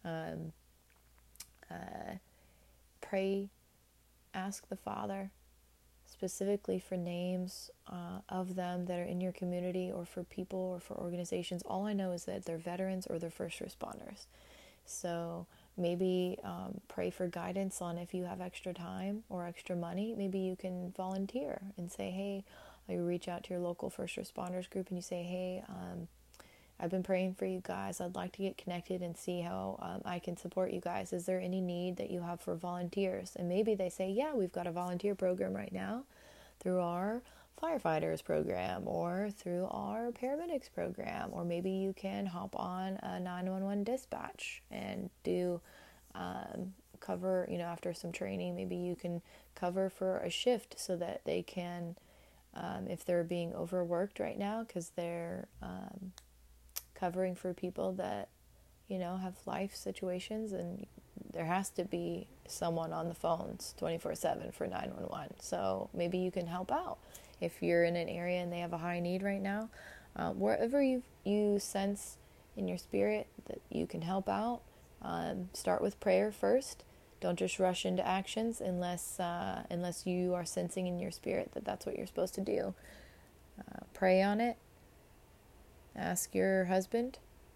Pray, ask the Father specifically for names of them that are in your community, or for people or for organizations. All I know is that they're veterans or they're first responders. So maybe pray for guidance on if you have extra time or extra money. Maybe you can volunteer and say, hey, you reach out to your local first responders group and you say, hey, I've been praying for you guys. I'd like to get connected and see how I can support you guys. Is there any need that you have for volunteers? And maybe they say, yeah, we've got a volunteer program right now through our firefighters program or through our paramedics program. Or maybe you can hop on a 911 dispatch and do cover, after some training, maybe you can cover for a shift so that they can, if they're being overworked right now because they're covering for people that, have life situations, and there has to be someone on the phones 24/7 for 911. So maybe you can help out if you're in an area and they have a high need right now. Wherever you sense in your spirit that you can help out, start with prayer first. Don't just rush into actions unless you are sensing in your spirit that that's what you're supposed to do. Pray on it. Ask your husband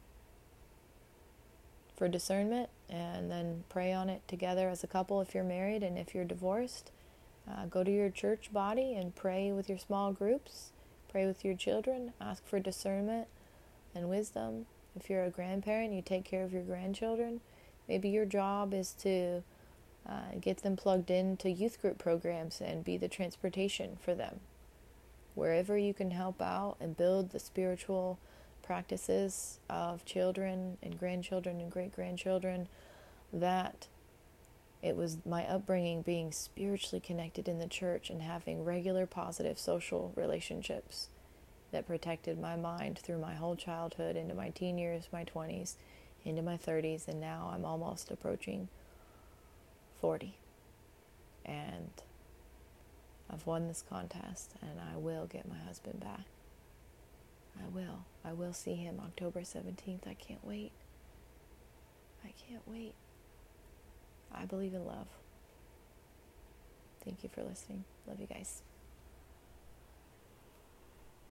for discernment, and then pray on it together as a couple if you're married. And if you're divorced, go to your church body and pray with your small groups. Pray with your children. Ask for discernment and wisdom. If you're a grandparent, you take care of your grandchildren. Maybe your job is to get them plugged into youth group programs and be the transportation for them. Wherever you can help out and build the spiritual practices of children and grandchildren and great-grandchildren, that it was my upbringing being spiritually connected in the church and having regular positive social relationships that protected my mind through my whole childhood, into my teen years, my 20s, into my 30s, and now I'm almost approaching 40. And I've won this contest, and I will get my husband back. I will. I will see him October 17th. I can't wait. I can't wait. I believe in love. Thank you for listening. Love you guys.